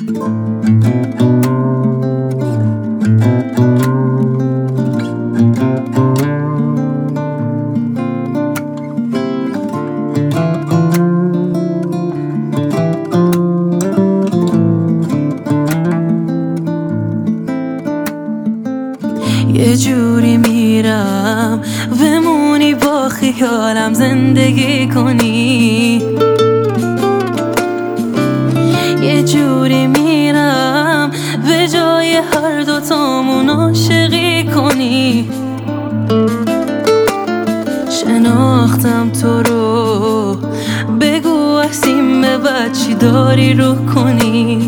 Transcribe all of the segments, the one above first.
یه جوری میرم بمونی با خیالم زندگی کنی، یه جوری میرم به جای هر دوتامون عاشقی کنی. شناختم تو رو، بگو از این به بعد چی داری رو کنی.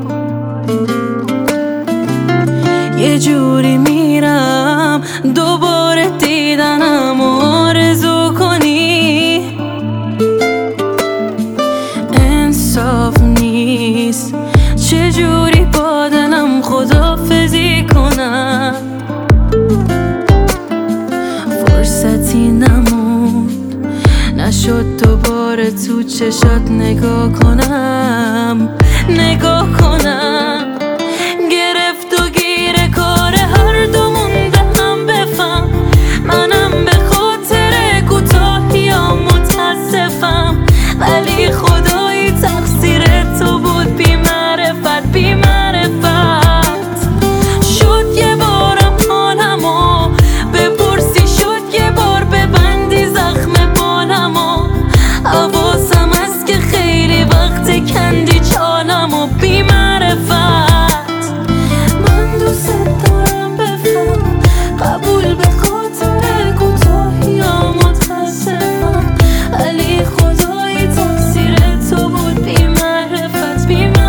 یه جوری میرم دوباره دیدنم آرزو کنی. انصاف نیست چجوری با دلم خداحافظی کنم. فرصتی نموند نشد دوباره تو چشات نگاه کنم. گرفت و گیر کار هر دومون به هم بفهم. منم به خاطر کوتاهیام متاسفم، ولی خدایی تقصیر تو بود. بی معرفت شد یه بارم حالمو بپرسی، شد یه بار ببندی زخم بالمو. حواسم هست که خیلی وقت کندی چالمو. بی قبول به خاطر کوتاهیام متاسفم، ولی خدایی تقصیر تو بود. بی معرفت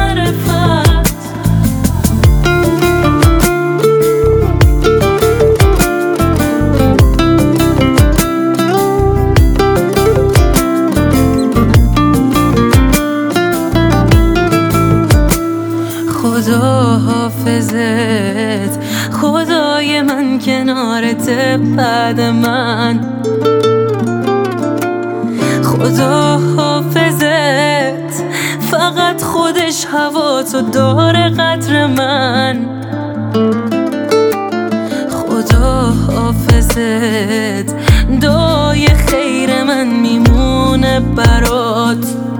خدا حافظت، خدای من کنارت بعد من. خدا حافظت، فقط خودش هواتو داره قدر من. خدا حافظت، دعای خیر من میمونه برات.